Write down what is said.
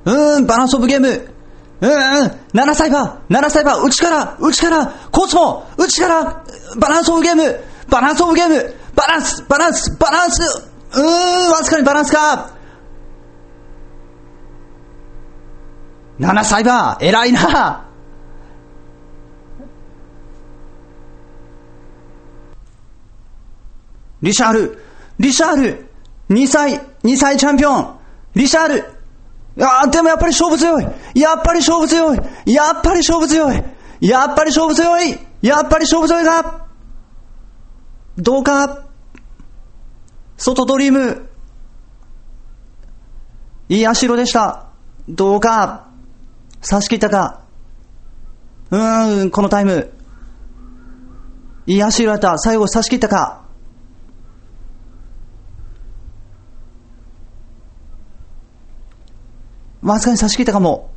バランスオブゲーム。7サイバー、内から、コースモ、内から、バランスオブゲーム、バランス、わずかにバランスか。7サイバー、偉いな。リシャール、2歳チャンピオン、リシャール。でもやっぱり勝負強いが、どうか、外ドリーム、いい足色でした。どうか、差し切ったか。このタイム、いい足色だった。最後差し切ったか。わずかに差し切ったかも。